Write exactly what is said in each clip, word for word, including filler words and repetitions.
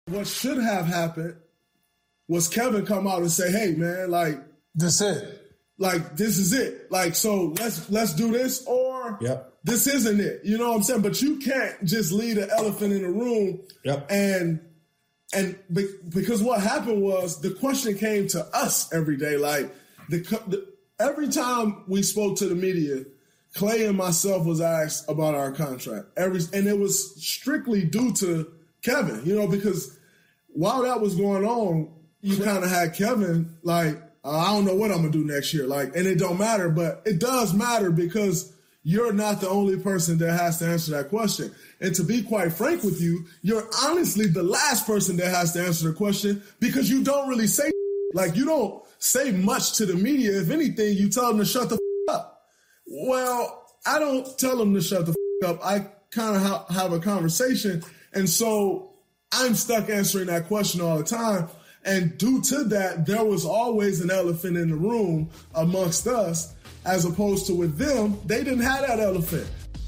What should have happened was Kevin come out and say, hey, man, like, this it. Like, this is it. Like, so let's let's do this, or yep. this isn't it. You know what I'm saying? But you can't just leave the elephant in the room. Yep. And and be, because what happened was the question came to us every day. Like, the, the every time we spoke to the media, Clay and myself was asked about our contract. Every and it was strictly due to Kevin, you know, because while that was going on, you kind of had Kevin like, uh, I don't know what I'm gonna do next year. Like, and it don't matter, but it does matter because you're not the only person that has to answer that question. And to be quite frank with you, you're honestly the last person that has to answer the question because you don't really say, like, you don't say much to the media. If anything, you tell them to shut the f- up. Well, I don't tell them to shut the f- up. I kind of ha- have a conversation. And so I'm stuck answering that question all the time. And due to that, there was always an elephant in the room amongst us, as opposed to with them, they didn't have that elephant.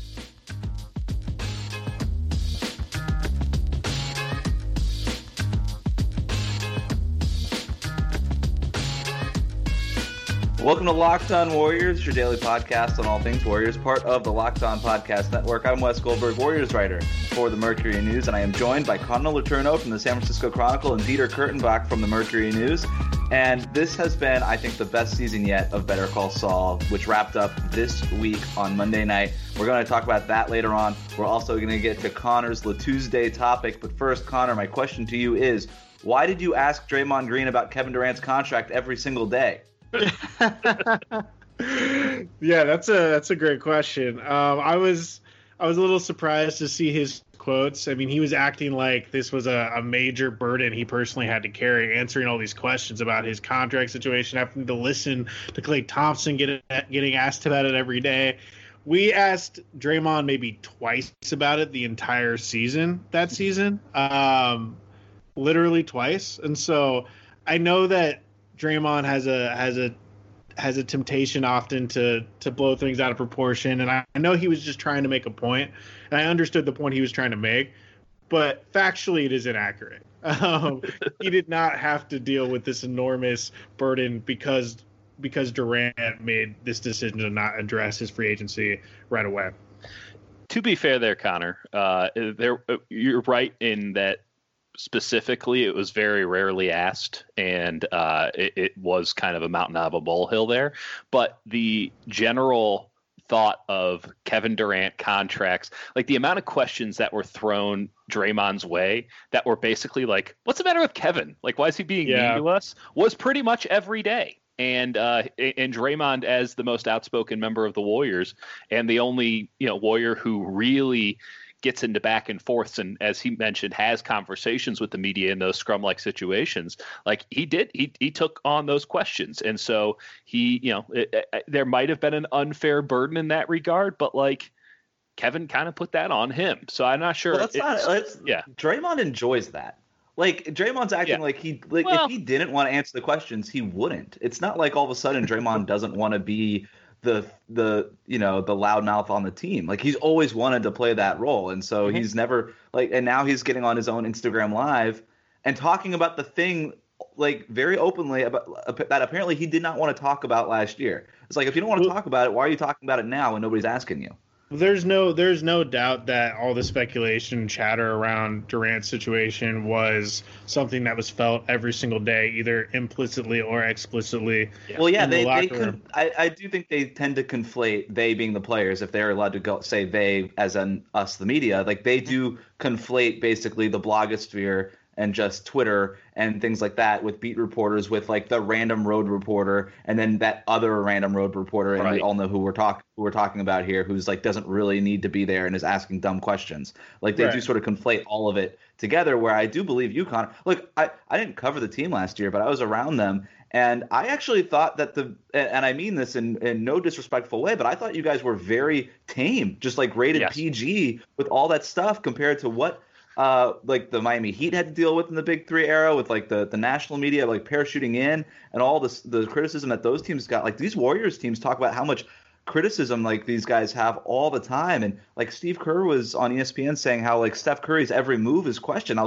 Welcome to Locked On Warriors, your daily podcast on all things Warriors, part of the Locked On Podcast Network. I'm Wes Goldberg, Warriors writer for the Mercury News, and I am joined by Connor Letourneau from the San Francisco Chronicle and Dieter Kurtenbach from the Mercury News. And this has been, I think, the best season yet of Better Call Saul, which wrapped up this week on Monday night. We're going to talk about that later on. We're also going to get to Connor's La Tuesday topic. But first, Connor, my question to you is, why did you ask Draymond Green about Kevin Durant's contract every single day? Yeah, that's a that's a great question. Um, I was I was a little surprised to see his quotes. I mean, he was acting like this was a, a major burden he personally had to carry, answering all these questions about his contract situation, having to listen to Klay Thompson get, getting asked about it every day. We asked Draymond maybe twice about it the entire season, that season, um, literally twice. And so I know that Draymond has a has a has a temptation often to to blow things out of proportion, and I, I know he was just trying to make a point, and I understood the point he was trying to make, but factually it is inaccurate. Um, he did not have to deal with this enormous burden because because Durant made this decision to not address his free agency right away. To be fair, there, Connor, uh, there you're right in that. Specifically, it was very rarely asked, and uh, it, it was kind of a mountain out of a molehill there. But the general thought of Kevin Durant contracts, like the amount of questions that were thrown Draymond's way that were basically like, what's the matter with Kevin? Like, why is he being yeah. mean to us? Was pretty much every day. And uh, and Draymond, as the most outspoken member of the Warriors and the only, you know, Warrior who really gets into back and forths and, as he mentioned, has conversations with the media in those scrum-like situations. Like he did, he he took on those questions, and so he, you know, it, it, there might have been an unfair burden in that regard, but like Kevin kind of put that on him. So I'm not sure. Well, that's not. That's, yeah, Draymond enjoys that. Like Draymond's acting yeah. like he like well, if he didn't want to answer the questions, he wouldn't. It's not like all of a sudden Draymond doesn't want to be the the you know the loudmouth on the team. Like he's always wanted to play that role, and so mm-hmm. he's never like and now he's getting on his own Instagram Live and talking about the thing like very openly about uh, that apparently he did not want to talk about last year. It's like, if you don't want to talk about it, why are you talking about it now when nobody's asking you? There's no there's no doubt that all the speculation and chatter around Durant's situation was something that was felt every single day, either implicitly or explicitly. Well, yeah, they, the they could. I, I do think they tend to conflate they being the players, if they're allowed to go say they as in us, the media. Like they do conflate basically the blogosphere and just Twitter and things like that with beat reporters, with like the random road reporter and then that other random road reporter, and right. we all know who we're talking who we're talking about here, who's like doesn't really need to be there and is asking dumb questions. Like they right. do sort of conflate all of it together. Where I do believe you, Connor. Look, I, I didn't cover the team last year, but I was around them, and I actually thought that the and I mean this in, in no disrespectful way, but I thought you guys were very tame, just like rated yes. P G with all that stuff compared to what. Uh, like the Miami Heat had to deal with in the Big Three era, with like the, the national media like parachuting in and all this the criticism that those teams got. Like these Warriors teams talk about how much criticism like these guys have all the time, and like Steve Kerr was on E S P N saying how like Steph Curry's every move is questioned. I was like,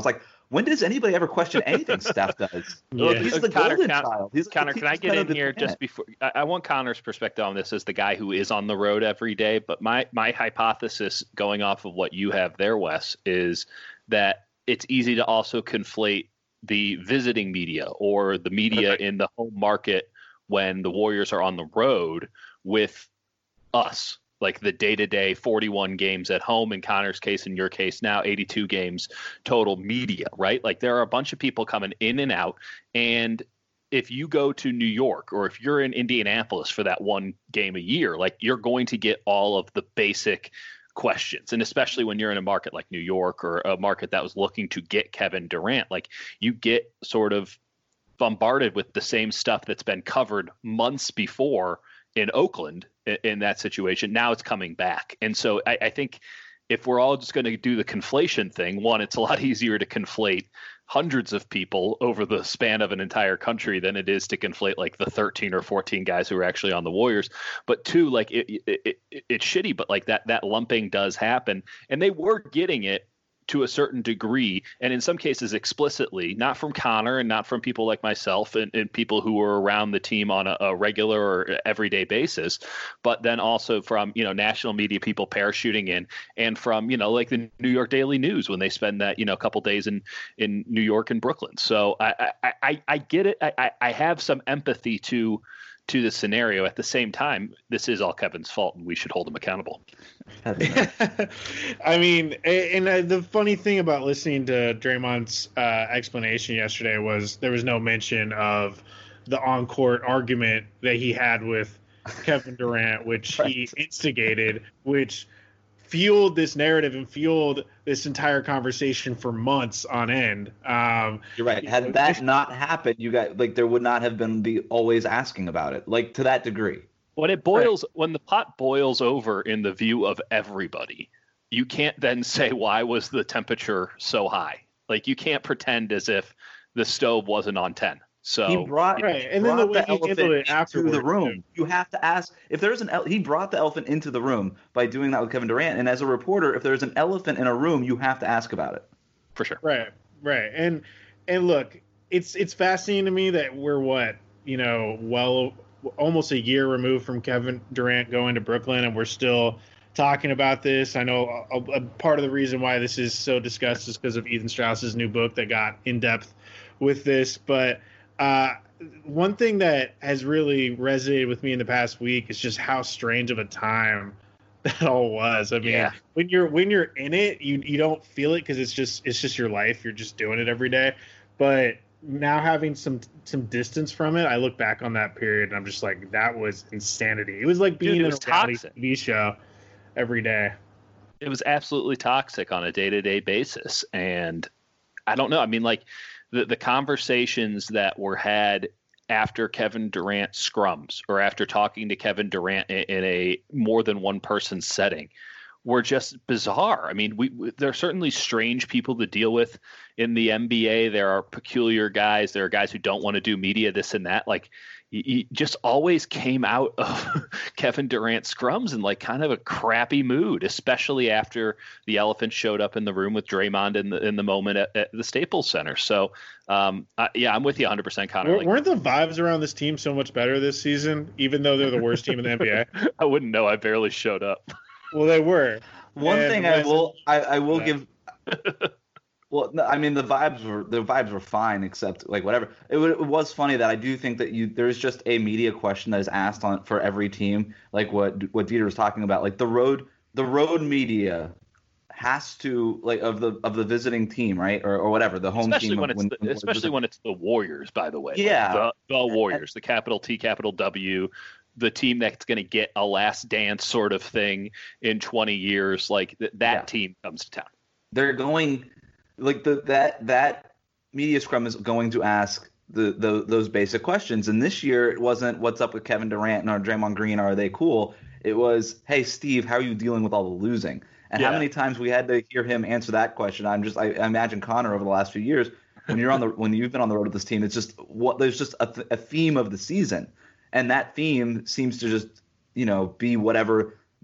When does anybody ever question anything Steph does? Yeah. Look, he's the Connor, golden Con- child. He's Connor, he's can I get kind in of the here planet. just before? I, I want Connor's perspective on this as the guy who is on the road every day. But my my hypothesis, going off of what you have there, Wes, is that it's easy to also conflate the visiting media or the media Okay. in the home market when the Warriors are on the road with us. Like the day-to-day forty-one games at home, in Connor's case, in your case now eighty-two games total media, right? Like there are a bunch of people coming in and out. And if you go to New York or if you're in Indianapolis for that one game a year, like you're going to get all of the basic questions. And especially when you're in a market like New York or a market that was looking to get Kevin Durant, like you get sort of bombarded with the same stuff that's been covered months before in Oakland in that situation. Now it's coming back. And so I, I think if we're all just going to do the conflation thing, one, it's a lot easier to conflate hundreds of people over the span of an entire country than it is to conflate like the thirteen or fourteen guys who are actually on the Warriors. But two, like it, it, it, it's shitty, but like that, that lumping does happen, and they were getting it to a certain degree, and in some cases explicitly, not from Connor and not from people like myself and, and people who were around the team on a, a regular or everyday basis, but then also from, you know, national media people parachuting in, and from, you know, like the New York Daily News when they spend that, you know, a couple days in, in New York and Brooklyn. So I, I, I, I get it. I, I have some empathy to to the scenario. At the same time, this is all Kevin's fault and we should hold him accountable. I mean, and uh, the funny thing about listening to Draymond's uh, explanation yesterday was there was no mention of the on-court argument that he had with Kevin Durant, which Right. he instigated, which fueled this narrative and fueled this entire conversation for months on end. Um, You're right. Had that not happened, you got like there would not have been the always asking about it, like to that degree. When it boils, when the pot boils over in the view of everybody, you can't then say, why was the temperature so high? Like you can't pretend as if the stove wasn't on ten. So He brought, Right, he and then the brought way the he handled elephant it into afterward, the room. too. You have to ask if there's an. ele- He brought the elephant into the room by doing that with Kevin Durant. And as a reporter, if there's an elephant in a room, you have to ask about it. for sure. Right, right, and and look, it's it's fascinating to me that we're what you know, well, almost a year removed from Kevin Durant going to Brooklyn, and we're still talking about this. I know a, a part of the reason why this is so discussed is because of Ethan Strauss's new book that got in depth with this. But uh, one thing that has really resonated with me in the past week is just how strange of a time that all was. I mean, Yeah. when you're when you're in it, you you don't feel it because it's just it's just your life. You're just doing it every day. But now having some some distance from it, I look back on that period and I'm just like, that was insanity. It was like being Dude, it in was a reality toxic. T V show every day. It was absolutely toxic on a day-to-day basis. And I don't know. I mean, like the, the conversations that were had after Kevin Durant scrums or after talking to Kevin Durant in, in a more than one person setting were just bizarre. I mean, we, we there are certainly strange people to deal with in the N B A. There are peculiar guys. There are guys who don't want to do media, this and that. Like, he, he just always came out of Kevin Durant scrums in like kind of a crappy mood, especially after the elephant showed up in the room with Draymond in the in the moment at, at the Staples Center. So, um, I, yeah, I'm with you one hundred percent, Connor. W- Like, Weren't the vibes around this team so much better this season, even though they're the worst team in the N B A? I wouldn't know. I barely showed up. Well, they were. One And thing I when- will I, I will Yeah. give. Well, no, I mean the vibes were the vibes were fine, except like whatever. It, wa- it was funny that I do think that you there's just a media question that is asked on for every team, like what what Dieter was talking about, like the road the road media has to like of the of the visiting team, right, or or whatever the home especially team. when of- it's the, especially when it's the Warriors, by the way. Like, Yeah. the, the Warriors, the capital T, capital W, the team that's going to get a last dance sort of thing in twenty years. Like th- that Yeah. team comes to town. they're going like the that that media scrum is going to ask the, the those basic questions. And this year it wasn't what's up with Kevin Durant or Draymond Green, are they cool? It was, hey Steve, how are you dealing with all the losing? And how Yeah. many times we had to hear him answer that question? I'm just I, I imagine Connor over the last few years when you're on the when you've been on the road with this team, it's just what there's just a, th- a theme of the season, and that theme seems to just you know be whatever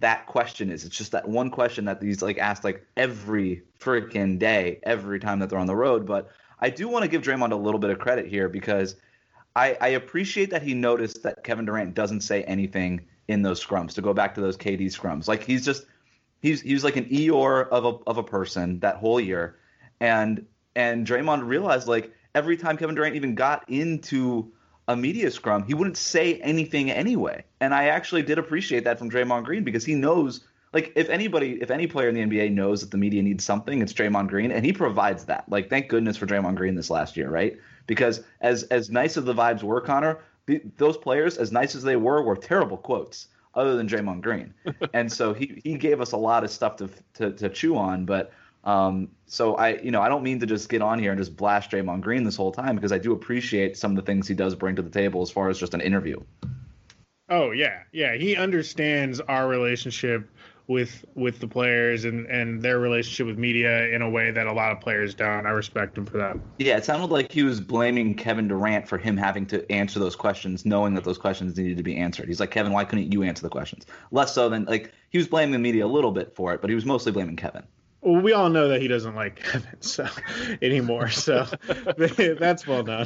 that question is. It's just that one question that he's like asked like every freaking day, every time that they're on the road. But I do want to give Draymond a little bit of credit here because I, I appreciate that he noticed that Kevin Durant doesn't say anything in those scrums. To go back to those K D scrums, like he's just he's he's like an Eeyore of a of a person that whole year, and and Draymond realized like every time Kevin Durant even got into a media scrum, he wouldn't say anything anyway. And I actually did appreciate that from Draymond Green because he knows, like, if anybody, if any player in the N B A knows that the media needs something, it's Draymond Green, and he provides that. Like, thank goodness for Draymond Green this last year, right? Because as as nice as the vibes were, Connor, the, those players, as nice as they were, were terrible quotes other than Draymond Green. And so he he gave us a lot of stuff to to, to chew on, but. Um, so I, you know, I don't mean to just get on here and just blast Draymond Green this whole time because I do appreciate some of the things he does bring to the table as far as just an interview. Oh yeah, yeah, he understands our relationship with with the players and, and their relationship with media in a way that a lot of players don't. I respect him for that. Yeah, it sounded like he was blaming Kevin Durant for him having to answer those questions, knowing that those questions needed to be answered. He's like, Kevin, why couldn't you answer the questions? Less so than like he was blaming the media a little bit for it, but he was mostly blaming Kevin. Well, we all know that he doesn't like Kevin so anymore, so that's well known.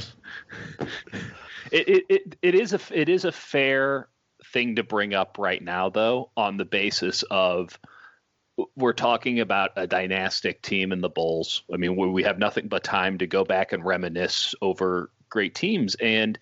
It, it it it is a it is a fair thing to bring up right now, though, on the basis of we're talking about a dynastic team in the Bulls. I mean, we have nothing but time to go back and reminisce over great teams, and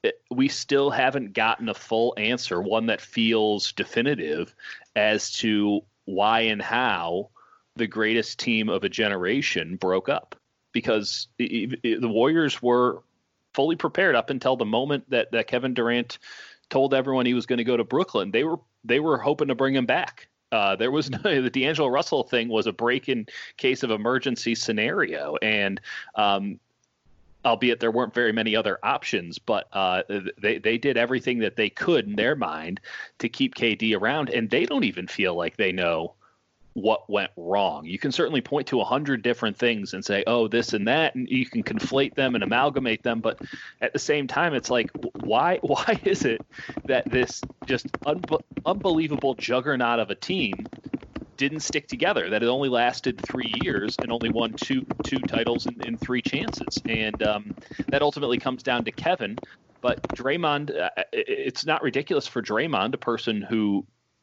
we still haven't gotten a full answer, one that feels definitive as to why and how the greatest team of a generation broke up, because the Warriors were fully prepared up until the moment that, that Kevin Durant told everyone he was going to go to Brooklyn. They were they were hoping to bring him back. Uh, there was no, the D'Angelo Russell thing was a break in case of emergency scenario, and um, albeit there weren't very many other options, but uh, they they did everything that they could in their mind to keep K D around, and they don't even feel like they know what went wrong. You can certainly point to a hundred different things and say, oh, this and that, and you can conflate them and amalgamate them. But at the same time, it's like, why, why is it that this just un- unbelievable juggernaut of a team didn't stick together, that it only lasted three years and only won two, two titles in, in three chances. And um, that ultimately comes down to Kevin, but Draymond, uh, it's not ridiculous for Draymond, a person who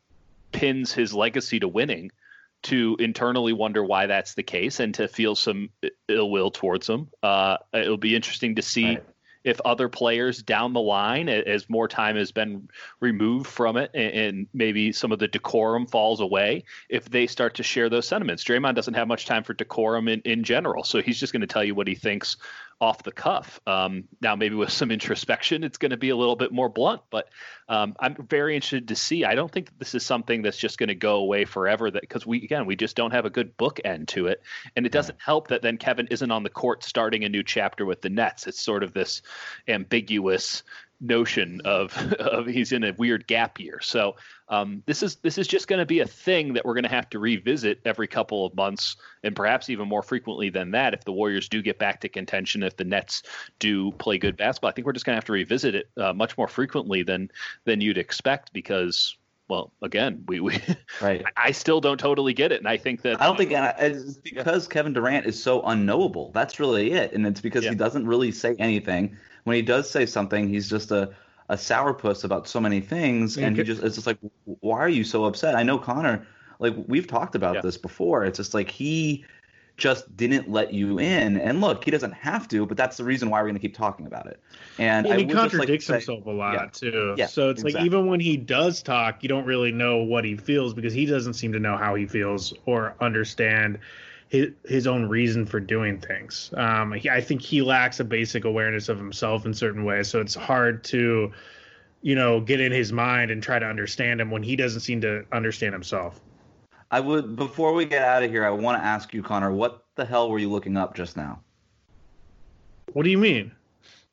pins his legacy to winning, to internally wonder why that's the case and to feel some ill will towards him. Uh, it'll be interesting to see right. if other players down the line, as more time has been removed from it and, and maybe some of the decorum falls away, if they start to share those sentiments. Draymond doesn't have much time for decorum in, in general, so he's just going to tell you what he thinks off the cuff. Um, now, maybe with some introspection, it's going to be a little bit more blunt, but um, I'm very interested to see. I don't think that this is something that's just going to go away forever, that because we, again, we just don't have a good bookend to it. And it doesn't help that then Kevin isn't on the court starting a new chapter with the Nets. It's sort of this ambiguous notion of, of he's in a weird gap year. So um, this is this is just going to be a thing that we're going to have to revisit every couple of months, and perhaps even more frequently than that if the Warriors do get back to contention, if the Nets do play good basketball. I think we're just going to have to revisit it uh, much more frequently than than you'd expect because, well, again, we, we right. I still don't totally get it, and I think that I don't think uh, it's because Kevin Durant is so unknowable. That's really it, and it's because yeah. he doesn't really say anything. When he does say something, he's just a, a sourpuss about so many things, and he just it's just like, why are you so upset? I know Connor, like we've talked about yeah. this before. It's just like he just didn't let you in, and look, he doesn't have to, but that's the reason why we're going to keep talking about it. And, and I he contradicts like say, himself a lot yeah, too. Yeah, so it's exactly. like even when he does talk, you don't really know what he feels because he doesn't seem to know how he feels or understand his, his own reason for doing things. Um, he, I think he lacks a basic awareness of himself in certain ways. So it's hard to, you know, get in his mind and try to understand him when he doesn't seem to understand himself. I would, before we get out of here, I want to ask you, Connor, what the hell were you looking up just now? What do you mean?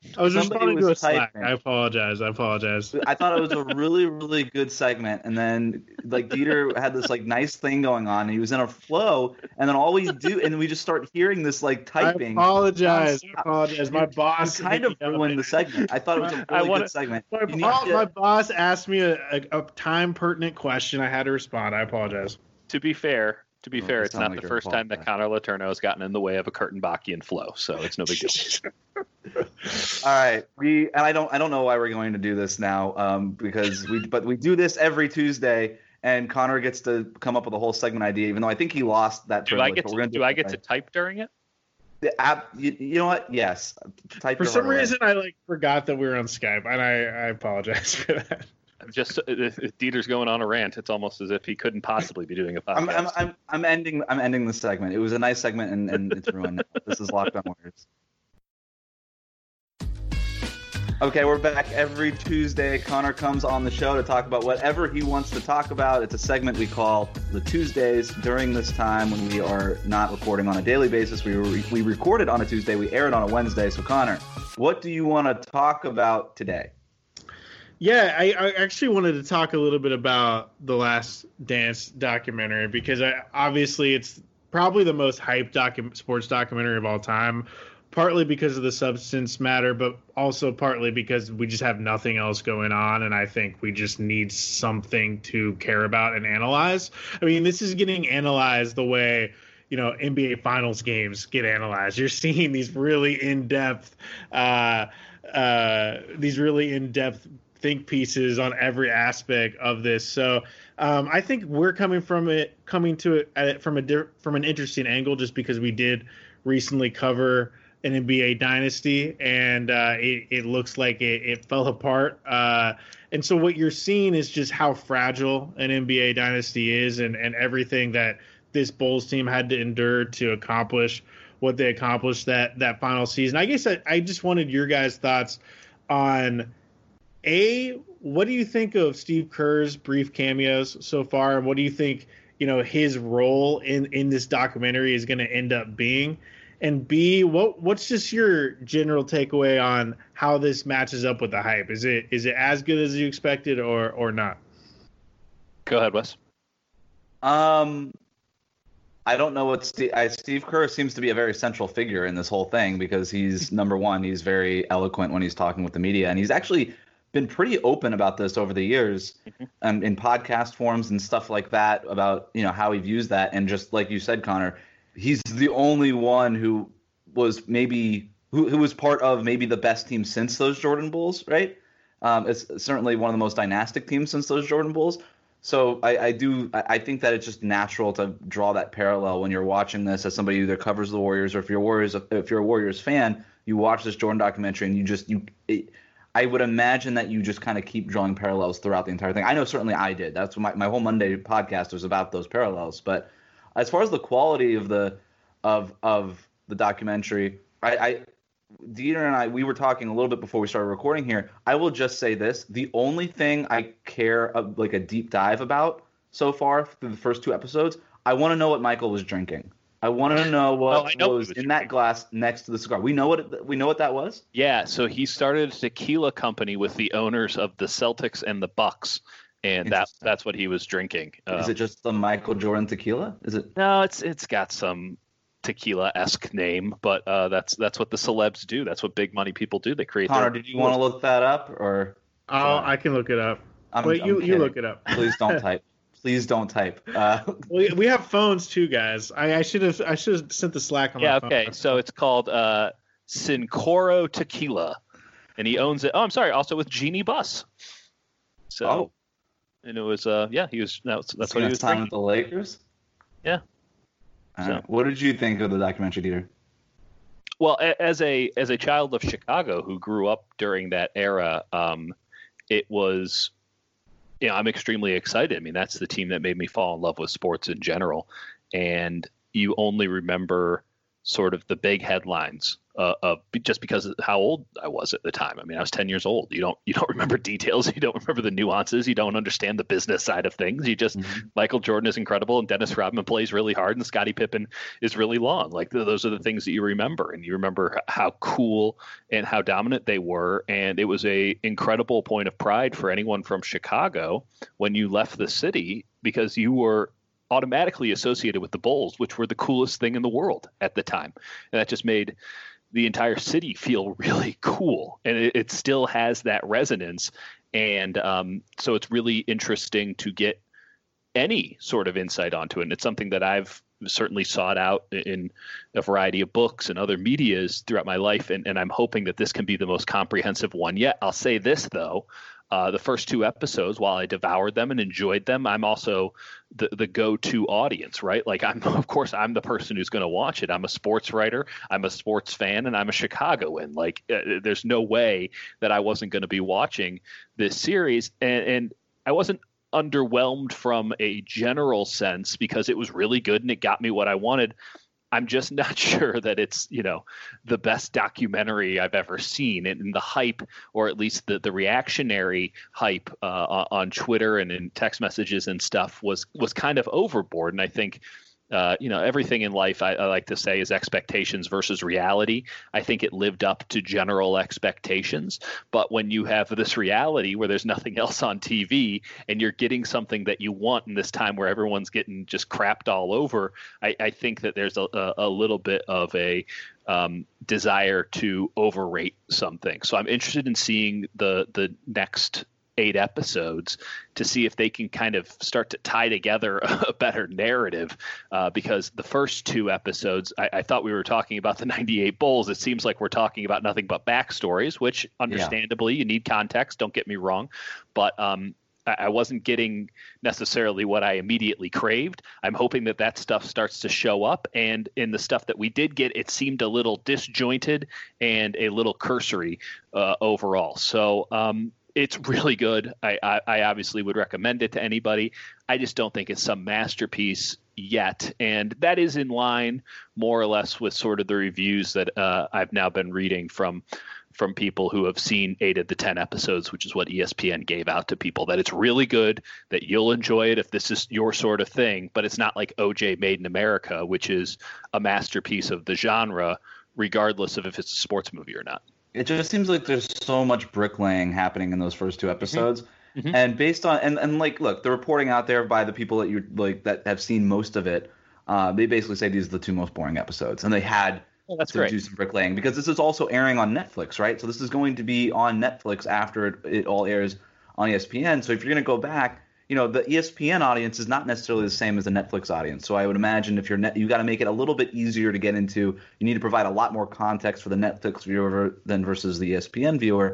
I was Somebody responding was to a Slack. typing. I apologize. I apologize. I thought it was a really, really good segment, and then like Dieter had this like nice thing going on, and he was in a flow, and then all we do, and we just start hearing this like typing. I apologize. I apologize. My You boss kind of ruined the segment. I thought it was a really wanna- good segment. My, You need boss, to- my boss asked me a, a, a time pertinent question. I had to respond. I apologize. To be fair, to be Oh, fair, it it's sounded not like the your first fault, time that Pat. Connor Letourneau has gotten in the way of a Kurt Bachian flow, so it's no big deal. All right, we and I don't I don't know why we're going to do this now, um, because we but we do this every Tuesday, and Connor gets to come up with a whole segment idea, even though I think he lost that. Do I privilege, get but to, we're gonna do it I get to anyway. type during it? The app, you, you know what? Yes. Type For it some right away. reason, I like forgot that we were on Skype, and I, I apologize for that. I'm just if if Dieter's going on a rant, it's almost as if he couldn't possibly be doing a podcast. I'm, I'm I'm I'm ending I'm ending the segment. It was a nice segment, and, and it's ruined now. This is Locked On Warriors. Okay, we're back every Tuesday. Connor comes on the show to talk about whatever he wants to talk about. It's a segment we call the Tuesdays. During this time when we are not recording on a daily basis, we re- we recorded on a Tuesday, we aired on a Wednesday. So Connor, what do you want to talk about today? Yeah, I, I actually wanted to talk a little bit about the Last Dance documentary because I, obviously it's probably the most hyped docu- sports documentary of all time, partly because of the substance matter, but also partly because we just have nothing else going on, and I think we just need something to care about and analyze. I mean, this is getting analyzed the way, you know, N B A Finals games get analyzed. You're seeing these really in-depth, uh, uh, these really in-depth think pieces on every aspect of this. So um, I think we're coming from it, coming to it at it from a di- from an interesting angle, just because we did recently cover an N B A dynasty, and uh, it, it looks like it, it fell apart. Uh, and so what you're seeing is just how fragile an N B A dynasty is, and, and everything that this Bulls team had to endure to accomplish what they accomplished that that final season. I guess I, I just wanted your guys' thoughts on, A, what do you think of Steve Kerr's brief cameos so far, and what do you think, you know, his role in, in this documentary is going to end up being? And B, what what's just your general takeaway on how this matches up with the hype? Is it is it as good as you expected, or or not? Go ahead, Wes. Um, I don't know what Steve, I, Steve Kerr seems to be a very central figure in this whole thing because he's number one. He's very eloquent when he's talking with the media, and he's actually been pretty open about this over the years, Mm-hmm. um, in podcast forums and stuff like that about, you know, how he views that. And just like you said, Connor, he's the only one who was maybe who, who was part of maybe the best team since those Jordan Bulls, right? Um, it's certainly one of the most dynastic teams since those Jordan Bulls. So I, I do I, I think that it's just natural to draw that parallel when you're watching this as somebody who either covers the Warriors, or if you're Warriors if you're a Warriors fan, you watch this Jordan documentary and you just you. It, I would imagine that you just kind of keep drawing parallels throughout the entire thing. I know certainly I did. That's what my, my whole Monday podcast was about, those parallels. But as far as the quality of the of of the documentary, I, I Dieter and I we were talking a little bit before we started recording here. I will just say this: the only thing I care uh, like a deep dive about so far through the first two episodes, I want to know what Michael was drinking. I want to know what, Oh, I know what what was he was in that drinking. glass next to the cigar. We know what it, we know what that was. Yeah, so he started a tequila company with the owners of the Celtics and the Bucks, and that Interesting. that's what he was drinking. Is Um, it just the Michael Jordan tequila? Is it? No, it's it's got some tequila-esque name, but uh, that's that's what the celebs do. That's what big money people do. They create. Connor, their- did you want to look that up, or I'll, Sorry. I can look it up. I'm, Wait, I'm you you kidding. look it up. Please don't type. Please don't type. Uh, We, we have phones too, guys. I, I should have I should have sent the Slack on Yeah, my phone. okay. So it's called uh, Sincoro Tequila, and he owns it. Oh, I'm sorry. Also with Jeannie Buss. So, oh, and it was uh, yeah, he was. That's that's what he spent was time drinking. with the Lakers. Yeah. All So- right. What did you think of the documentary, Dieter? Well, a- as a as a child of Chicago who grew up during that era, um, it was, you know, I'm extremely excited. I mean, that's the team that made me fall in love with sports in general. And you only remember sort of the big headlines uh, of just because of how old I was at the time. I mean, I was ten years old. You don't you don't remember details. You don't remember the nuances. You don't understand the business side of things. You just mm-hmm. Michael Jordan is incredible, and Dennis Rodman plays really hard, and Scottie Pippen is really long. Like th- those are the things that you remember, and you remember how cool and how dominant they were. And it was a incredible point of pride for anyone from Chicago when you left the city, because you were automatically associated with the Bulls, which were the coolest thing in the world at the time. And that just made the entire city feel really cool. And it, it still has that resonance. And um, so it's really interesting to get any sort of insight onto it. And it's something that I've certainly sought out in a variety of books and other medias throughout my life. And, and I'm hoping that this can be the most comprehensive one yet. I'll say this, though. Uh, the first two episodes, while I devoured them and enjoyed them, I'm also the, the go-to audience, right? Like, I'm, of course, I'm the person who's going to watch it. I'm a sports writer, I'm a sports fan, and I'm a Chicagoan. Like, uh, there's no way that I wasn't going to be watching this series. And, and I wasn't underwhelmed from a general sense because it was really good and it got me what I wanted. I'm just not sure that it's, you know, the best documentary I've ever seen. And, and the hype, or at least the, the reactionary hype uh, on Twitter and in text messages and stuff was was kind of overboard. And I think, uh, you know, everything in life, I, I like to say, is expectations versus reality. I think it lived up to general expectations. But when you have this reality where there's nothing else on T V and you're getting something that you want in this time where everyone's getting just crapped all over, I, I think that there's a, a little bit of a um, desire to overrate something. So I'm interested in seeing the the next eight episodes to see if they can kind of start to tie together a better narrative, uh, because the first two episodes, I, I thought we were talking about the ninety-eight Bulls. It seems like we're talking about nothing but backstories, which understandably, yeah. You need context. Don't get me wrong. But um, I, I wasn't getting necessarily what I immediately craved. I'm hoping that that stuff starts to show up. And in the stuff that we did get, it seemed a little disjointed and a little cursory uh, overall. So, um, it's really good. I, I, I obviously would recommend it to anybody. I just don't think it's some masterpiece yet. And that is in line more or less with sort of the reviews that uh, I've now been reading from from people who have seen eight of the ten episodes, which is what E S P N gave out to people, that it's really good, that you'll enjoy it if this is your sort of thing. But it's not like O J Made in America, which is a masterpiece of the genre, regardless of if it's a sports movie or not. It just seems like there's so much bricklaying happening in those first two episodes. Mm-hmm. Mm-hmm. And based on, and, and like, look, the reporting out there by the people that you like that have seen most of it, uh, they basically say these are the two most boring episodes. And they had oh, that's to great. do some bricklaying because this is also airing on Netflix, right? So this is going to be on Netflix after it, it all airs on E S P N. So if you're going to go back, you know, the E S P N audience is not necessarily the same as the Netflix audience. So I would imagine if you're net, you got to make it a little bit easier to get into. You need to provide a lot more context for the Netflix viewer than versus the E S P N viewer.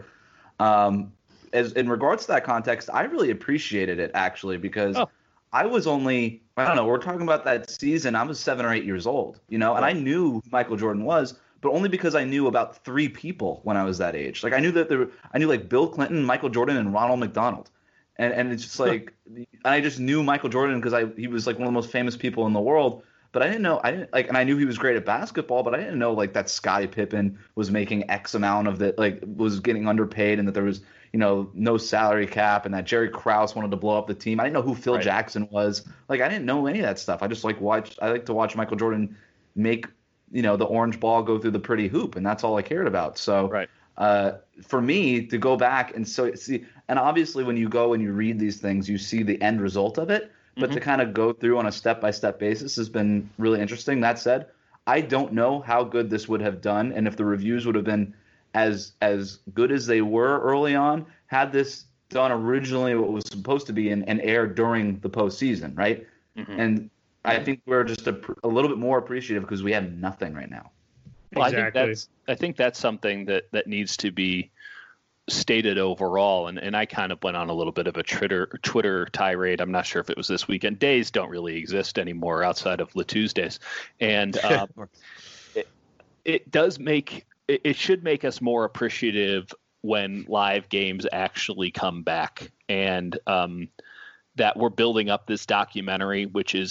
Um, as in regards to that context, I really appreciated it actually because oh. I was only, I don't know, we're talking about that season. I was seven or eight years old, you know, and I knew who Michael Jordan was, but only because I knew about three people when I was that age. Like I knew that there, were, I knew like Bill Clinton, Michael Jordan, and Ronald McDonald. And and it's just like, and I just knew Michael Jordan because I he was like one of the most famous people in the world. But I didn't know, I didn't like, and I knew he was great at basketball, but I didn't know like that Scottie Pippen was making X amount of that, like was getting underpaid, and that there was, you know, no salary cap, and that Jerry Krause wanted to blow up the team. I didn't know who Phil right. Jackson was. Like I didn't know any of that stuff. I just like watch. I like to watch Michael Jordan make, you know, the orange ball go through the pretty hoop, and that's all I cared about. So. Right. Uh, for me to go back and so see, and obviously when you go and you read these things, you see the end result of it, but mm-hmm. to kind of go through on a step-by-step basis has been really interesting. That said, I don't know how good this would have done, and if the reviews would have been as as good as they were early on, had this done originally what was supposed to be and, and aired during the postseason, right? Mm-hmm. And I think we're just a, a little bit more appreciative because we have nothing right now. Well, exactly. I think that's I think that's something that, that needs to be stated overall. And, and I kind of went on a little bit of a Twitter Twitter tirade. I'm not sure if it was this weekend. Days don't really exist anymore outside of La Tuesdays, and um, it, it does make it, it should make us more appreciative when live games actually come back, and um, that we're building up this documentary, which is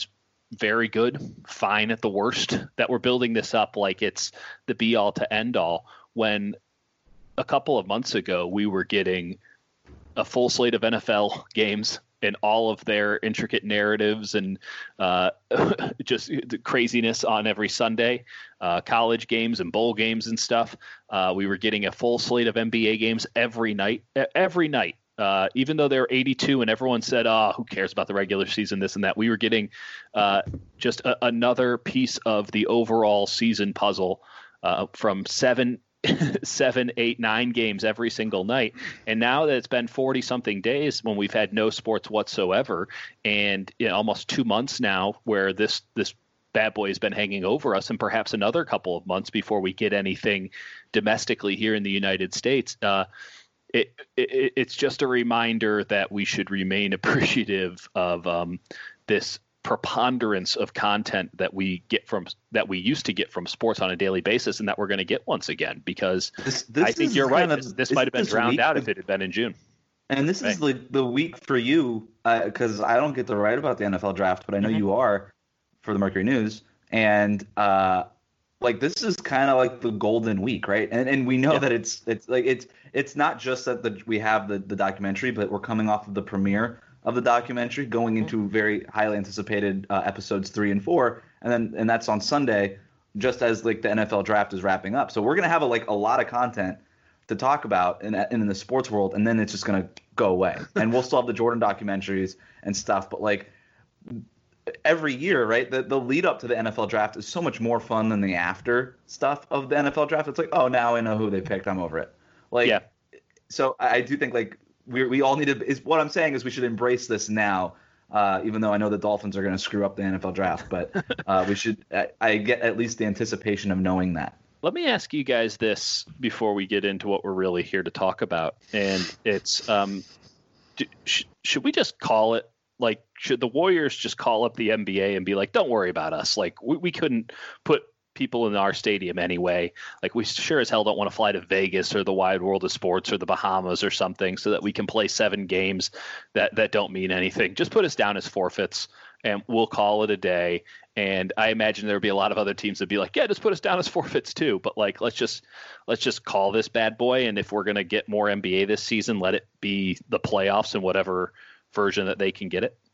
very good, fine at the worst, that we're building this up like it's the be all to end all, when a couple of months ago we were getting a full slate of N F L games and all of their intricate narratives and uh, just the craziness on every Sunday, uh, college games and bowl games and stuff. Uh, we were getting a full slate of N B A games every night, every night. Uh, even though they were eighty-two and everyone said, oh, who cares about the regular season, this and that, we were getting uh, just a, another piece of the overall season puzzle uh, from seven, seven, eight, nine games every single night. And now that it's been forty something days when we've had no sports whatsoever, and you know, almost two months now where this, this bad boy has been hanging over us, and perhaps another couple of months before we get anything domestically here in the United States, uh, It, it, it's just a reminder that we should remain appreciative of um, this preponderance of content that we get from that we used to get from sports on a daily basis, and that we're going to get once again. Because this, this I think you're right. Of, this this might have been drowned out if it had been in June. And this right. is like the week for you, because uh, I don't get to write about the N F L draft, but I know mm-hmm. you are for the Mercury News, and uh, like this is kind of like the golden week, right? And and we know yeah. that it's it's like it's it's not just that the, we have the, the documentary, but we're coming off of the premiere of the documentary, going into very highly anticipated uh, episodes three and four, and then and that's on Sunday, just as like the N F L draft is wrapping up. So we're gonna have a, like a lot of content to talk about in in the sports world, and then it's just gonna go away, and we'll still have the Jordan documentaries and stuff, but like. Every year, right, the, the lead up to the N F L draft is so much more fun than the after stuff of the N F L draft. It's like, oh, now I know who they picked. I'm over it. Like, yeah. So I do think like we we all need to. Is what I'm saying is we should embrace this now. Uh, even though I know the Dolphins are going to screw up the N F L draft, but uh, we should. I, I get at least the anticipation of knowing that. Let me ask you guys this before we get into what we're really here to talk about, and it's um, do, sh- should we just call it? Like, should the Warriors just call up the N B A and be like, don't worry about us? Like, we, we couldn't put people in our stadium anyway. Like, we sure as hell don't want to fly to Vegas or the wide world of sports or the Bahamas or something so that we can play seven games that, that don't mean anything. Just put us down as forfeits and we'll call it a day. And I imagine there would be a lot of other teams that'd be like, yeah, just put us down as forfeits too. But like, let's just let's just call this bad boy. And if we're going to get more N B A this season, let it be the playoffs and whatever version that they can get it.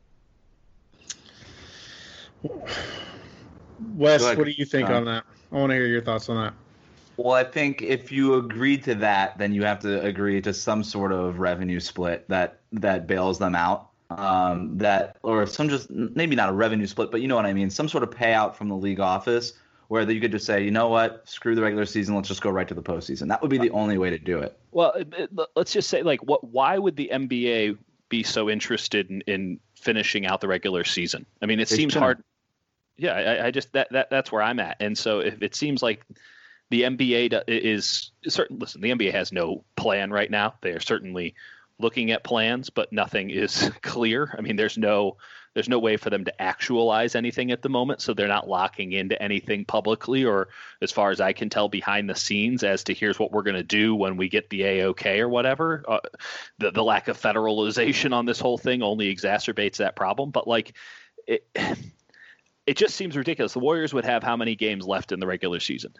Wes, what do you think um, on that? I want to hear your thoughts on that. Well, I think if you agree to that, then you have to agree to some sort of revenue split that that bails them out. Um, that or some just maybe not a revenue split, but you know what I mean, some sort of payout from the league office where you could just say, you know what, screw the regular season, let's just go right to the postseason. That would be the only way to do it. Well, let's just say, like, what? Why would the N B A be so interested in, in finishing out the regular season? I mean, it they seems shouldn't. hard. Yeah, I, I just that, that that's where I'm at. And so if it seems like the N B A is certain, listen, the N B A has no plan right now. They are certainly looking at plans, but nothing is clear. I mean, there's no there's no way for them to actualize anything at the moment. So they're not locking into anything publicly or, as far as I can tell, behind the scenes as to here's what we're going to do when we get the A O K or whatever. Uh, the the lack of federalization on this whole thing only exacerbates that problem. But like it. It just seems ridiculous. The Warriors would have how many games left in the regular season?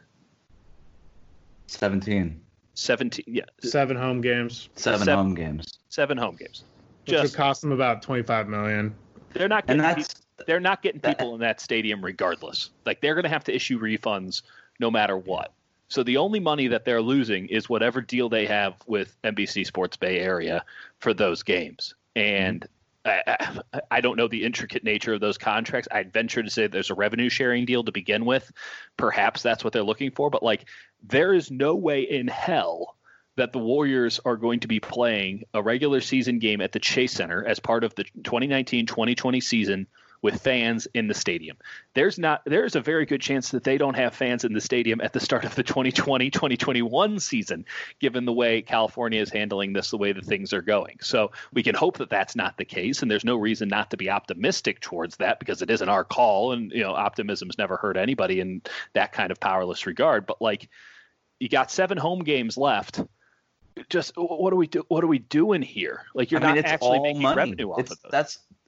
seventeen. seventeen, yeah. Seven home games. Seven, seven home games. Seven home games. Which just, would cost them about twenty-five million dollars. They're not getting, people, they're not getting people in that stadium regardless. Like, they're going to have to issue refunds no matter what. So the only money that they're losing is whatever deal they have with N B C Sports Bay Area for those games. And mm-hmm. I, I don't know the intricate nature of those contracts. I'd venture to say there's a revenue sharing deal to begin with. Perhaps that's what they're looking for. But like, there is no way in hell that the Warriors are going to be playing a regular season game at the Chase Center as part of the twenty nineteen twenty twenty season with fans in the stadium. There's not, there's a very good chance that they don't have fans in the stadium at the start of the twenty twenty twenty twenty-one season, given the way California is handling this, the way that things are going. So we can hope that that's not the case, and there's no reason not to be optimistic towards that because it isn't our call, and you know, optimism's never hurt anybody in that kind of powerless regard. But like, you got seven home games left. Just what are we do? What are we doing here? Like, you're I mean, not actually making money. revenue off it's, of those. That's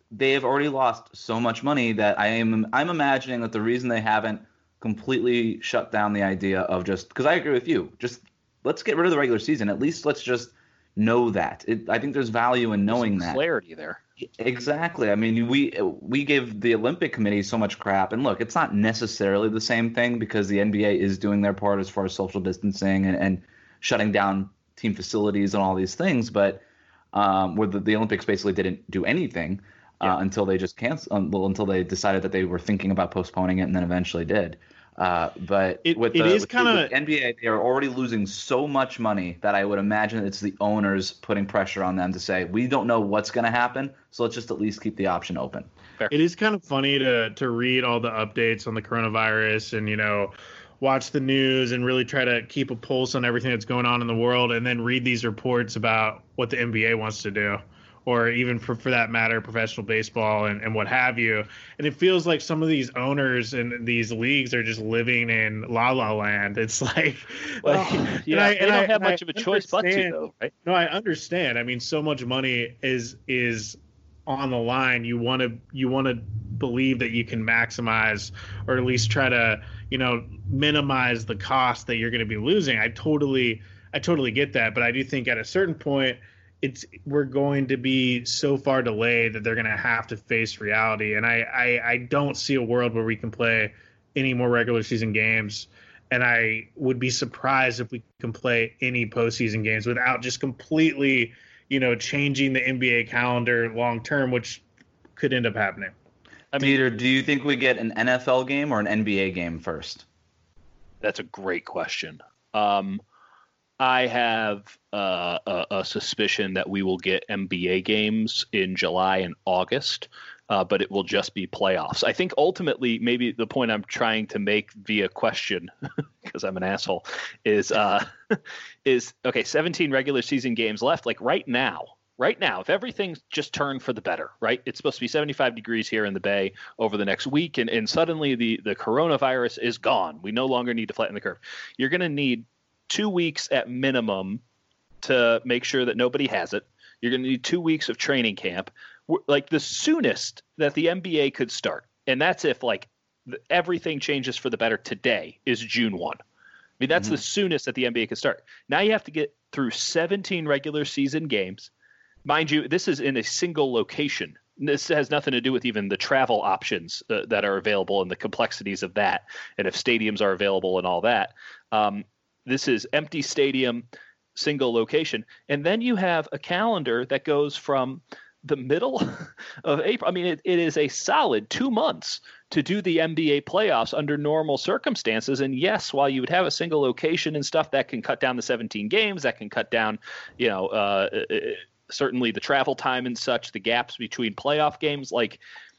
they have already lost so much money that I am I'm imagining that the reason they haven't completely shut down the idea of just because I agree with you, just let's get rid of the regular season. At least let's just know that. It, I think there's value in knowing There's some that. clarity there. Exactly. I mean, we we give the Olympic Committee so much crap, and look, it's not necessarily the same thing because the N B A is doing their part as far as social distancing and, and shutting down team facilities and all these things, but um, where the, the Olympics basically didn't do anything uh, yeah. until they just canceled, um, well, until they decided that they were thinking about postponing it, and then eventually did. Uh, but it, with, it the, is with, kinda... the, with the N B A, they are already losing so much money that I would imagine it's the owners putting pressure on them to say, we don't know what's going to happen, so let's just at least keep the option open. Fair. It is kind of funny to to read all the updates on the coronavirus and, you know, watch the news and really try to keep a pulse on everything that's going on in the world, and then read these reports about what the N B A wants to do, or even for, for that matter, professional baseball and, and what have you. And it feels like some of these owners and these leagues are just living in la la land. It's like, well, like yeah, I, they don't I, have much I of a choice but to, though, right? No, I understand. I mean, so much money is is on the line. You want to you want to believe that you can maximize, or at least try to, you know, minimize the cost that you're going to be losing. I totally I totally get that, but I do think at a certain point, it's we're going to be so far delayed that they're going to have to face reality. And I, I, I don't see a world where we can play any more regular season games. And I would be surprised if we can play any postseason games without just completely, you know, changing the N B A calendar long term, which could end up happening. I mean, Peter, do you think we get an N F L game or an N B A game first? That's a great question. Um, I have uh, a, a suspicion that we will get N B A games in July and August, uh, but it will just be playoffs. I think ultimately, maybe the point I'm trying to make via question, because I'm an asshole, is uh, is okay. seventeen regular season games left. Like right now, right now, if everything's just turned for the better, right? It's supposed to be seventy-five degrees here in the Bay over the next week, and, and suddenly the the coronavirus is gone. We no longer need to flatten the curve. You're going to need two weeks at minimum to make sure that nobody has it. You're going to need two weeks of training camp. Like the soonest that the N B A could start, and that's if like everything changes for the better today, is June first. I mean, that's mm-hmm. the soonest that the N B A could start. Now you have to get through seventeen regular season games. Mind you, this is in a single location. This has nothing to do with even the travel options uh, that are available and the complexities of that, and if stadiums are available and all that. Um, This is empty stadium, single location. And then you have a calendar that goes from the middle of April. I mean, it, it is a solid two months to do the N B A playoffs under normal circumstances. And yes, while you would have a single location and stuff, that can cut down the seventeen games, that can cut down, you know, uh, certainly the travel time and such, the gaps between playoff games. Like,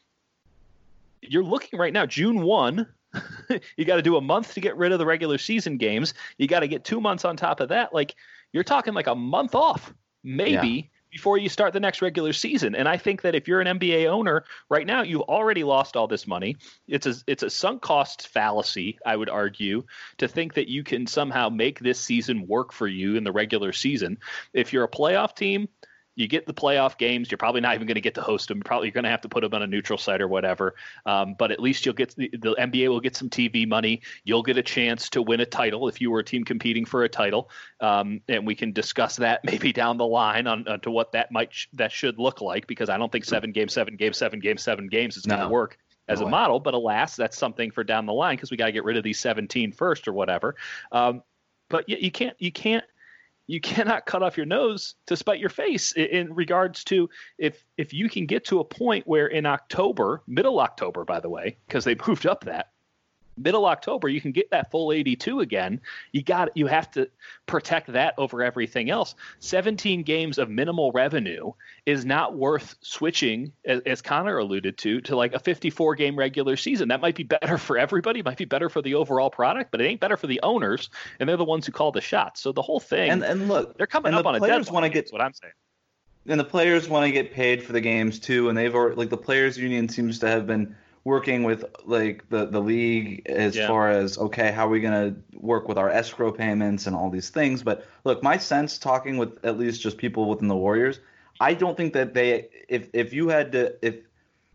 you're looking right now, June first. You got to do a month to get rid of the regular season games. You got to get two months on top of that. Like, you're talking like a month off, maybe, yeah. before you start the next regular season. And I think that if you're an N B A owner right now, you've already lost all this money. It's a it's a sunk cost fallacy, I would argue, to think that you can somehow make this season work for you in the regular season. If you're a playoff team, you get the playoff games. You're probably not even going to get to host them. Probably you're going to have to put them on a neutral site or whatever. Um, but at least you'll get the, the N B A will get some T V money. You'll get a chance to win a title if you were a team competing for a title. Um, and we can discuss that maybe down the line on, on to what that might sh- that should look like, because I don't think seven games, seven games, seven games, seven games is going to no. work as no a way. model. But alas, that's something for down the line, because we got to get rid of these seventeen first or whatever. Um, but you, you can't you can't. You cannot cut off your nose to spite your face in regards to if if you can get to a point where in October, middle October, by the way, because they moved up that, middle October, you can get that full eighty-two again. You got you have to protect that over everything else. seventeen games of minimal revenue is not worth switching, as, as Connor alluded to, to like a fifty-four game regular season. That might be better for everybody, might be better for the overall product, but it ain't better for the owners, and they're the ones who call the shots. So the whole thing, and and look, they're coming and up the on a players deadline. Want to get what I'm saying. And the players want to get paid for the games too, and they've already, like the players union seems to have been working with like the, the league as yeah. far as, okay, how are we going to work with our escrow payments and all these things. But look, my sense talking with at least just people within the Warriors, I don't think that they, if if you had to, if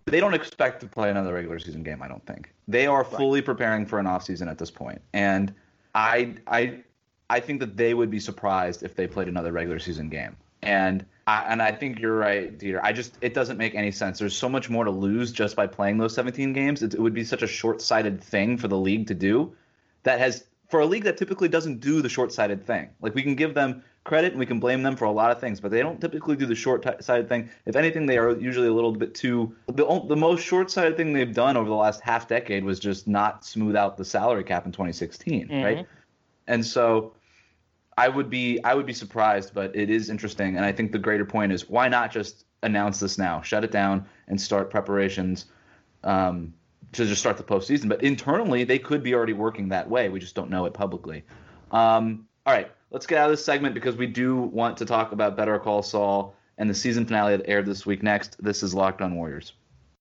they don't expect to play another regular season game. I don't think they are fully preparing for an off season at this point, and I I I think that they would be surprised if they played another regular season game. And I, and I think you're right, Dieter. I just it doesn't make any sense. There's so much more to lose just by playing those seventeen games. It, it would be such a short-sighted thing for the league to do. That has for a league that typically doesn't do the short-sighted thing. Like, we can give them credit and we can blame them for a lot of things, but they don't typically do the short-sighted thing. If anything, they are usually a little bit too. The the most short-sighted thing they've done over the last half decade was just not smooth out the salary cap in twenty sixteen, mm-hmm. right? And so. I would be I would be surprised, but it is interesting, and I think the greater point is why not just announce this now, shut it down, and start preparations um, to just start the postseason. But internally, they could be already working that way. We just don't know it publicly. Um, all right, let's get out of this segment because we do want to talk about Better Call Saul and the season finale that aired this week next. This is Locked On Warriors.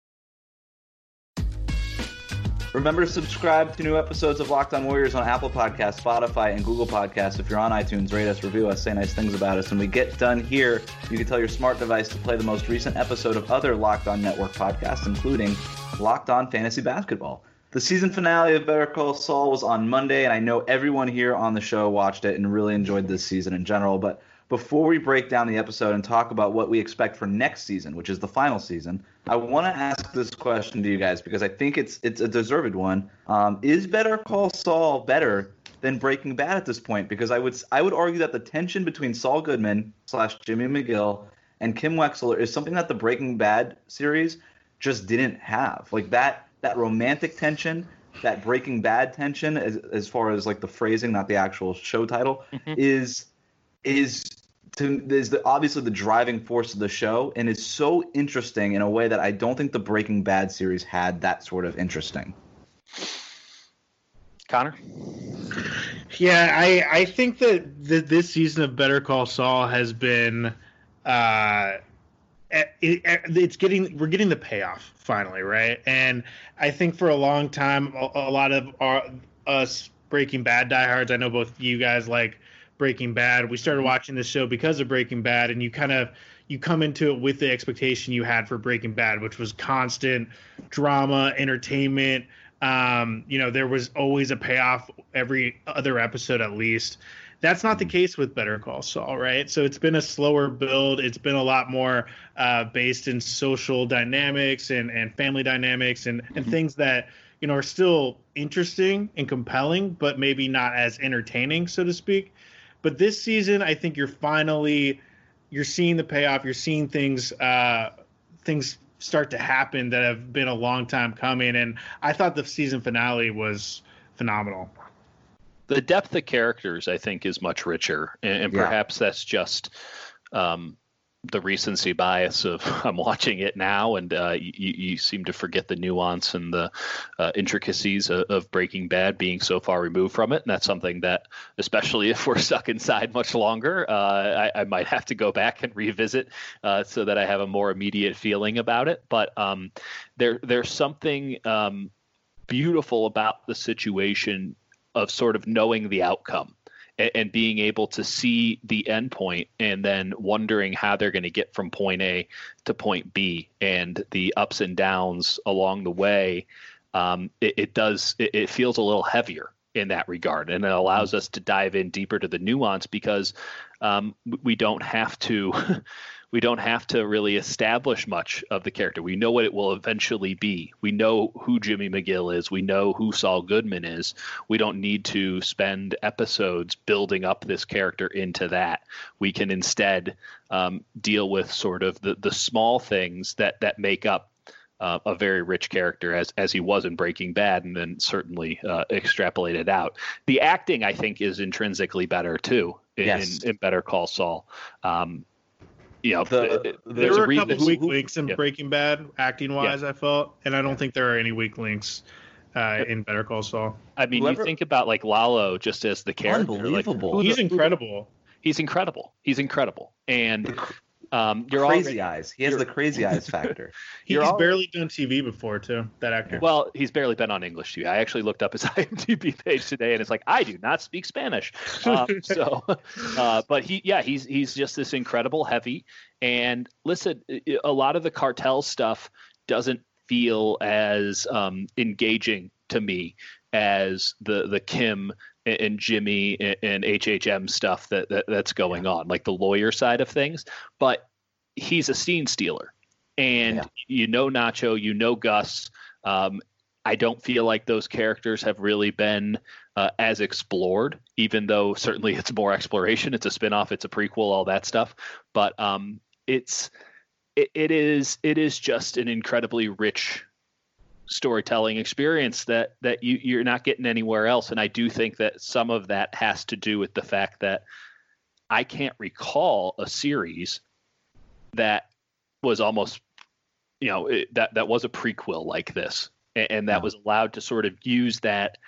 Remember to subscribe to new episodes of Locked On Warriors on Apple Podcasts, Spotify, and Google Podcasts. If you're on iTunes, rate us, review us, say nice things about us. When we get done here, you can tell your smart device to play the most recent episode of other Locked On Network podcasts, including Locked On Fantasy Basketball. The season finale of Better Call Saul was on Monday, and I know everyone here on the show watched it and really enjoyed this season in general. But before we break down the episode and talk about what we expect for next season, which is the final season, I want to ask this question to you guys because I think it's it's a deserved one. Um, is Better Call Saul better than Breaking Bad at this point? Because I would I would argue that the tension between Saul Goodman slash Jimmy McGill and Kim Wexler is something that the Breaking Bad series just didn't have. Like that that romantic tension, that Breaking Bad tension, as as far as like the phrasing, not the actual show title, mm-hmm. is is. To, is the, obviously the driving force of the show, and is so interesting in a way that I don't think the Breaking Bad series had that sort of interesting. Connor? Yeah, I, I think that th- this season of Better Call Saul has been uh, it, it, it's getting we're getting the payoff finally, right? And I think for a long time, a, a lot of our, us Breaking Bad diehards, I know both you guys like Breaking Bad. We started watching this show because of Breaking Bad, and you kind of you come into it with the expectation you had for Breaking Bad, which was constant drama, entertainment. Um, you know, there was always a payoff every other episode at least. That's not the case with Better Call Saul, right? So it's been a slower build. It's been a lot more uh, based in social dynamics and, and family dynamics and, and things that, you know, are still interesting and compelling, but maybe not as entertaining, so to speak. But this season, I think you're finally you're seeing the payoff. You're seeing things uh, things start to happen that have been a long time coming. And I thought the season finale was phenomenal. The depth of characters, I think, is much richer, and, and perhaps yeah. that's just um, the recency bias of I'm watching it now, and uh, you, you seem to forget the nuance and the uh, intricacies of, of Breaking Bad being so far removed from it. And that's something that, especially if we're stuck inside much longer, uh, I, I might have to go back and revisit uh, so that I have a more immediate feeling about it. But um, there, there's something um, beautiful about the situation of sort of knowing the outcome and being able to see the end point and then wondering how they're going to get from point A to point B and the ups and downs along the way. Um, it, it does, it, it feels a little heavier in that regard. And it allows us to dive in deeper to the nuance because um, we don't have to, we don't have to really establish much of the character. We know what it will eventually be. We know who Jimmy McGill is. We know who Saul Goodman is. We don't need to spend episodes building up this character into that. We can instead um, deal with sort of the, the small things that, that make up uh, a very rich character as, as he was in Breaking Bad, and then certainly uh, extrapolated out. The acting, I think, is intrinsically better too in, yes. in, in Better Call Saul. Um, You know, the, there were a, a couple who, weak who, links in yeah. Breaking Bad, acting wise, yeah. I felt, and I don't think there are any weak links uh, in Better Call Saul. I mean, Whoever, you think about like Lalo just as the character, unbelievable. Like, he's the, incredible. He's incredible. He's incredible, and um, you're crazy already, eyes. He has the crazy eyes factor. He's already, barely done T V before too. That actor. Well, he's barely been on English T V. I actually looked up his IMDb page today, and it's like I do not speak Spanish. Um, so, uh, but he, yeah, he's he's just this incredible heavy. And listen, a lot of the cartel stuff doesn't feel as um, engaging to me as the the Kim and Jimmy and H H M stuff that, that that's going yeah. on, like the lawyer side of things. But he's a scene stealer, and yeah. you know Nacho, you know Gus. Um, I don't feel like those characters have really been uh, as explored, even though certainly it's more exploration. It's a spinoff, it's a prequel, all that stuff. But um, it's it, it is it is just an incredibly rich storytelling experience that that you you're not getting anywhere else. And I do think that some of that has to do with the fact that I can't recall a series that was almost, you know, it, that that was a prequel like this, and, and that yeah. was allowed to sort of use that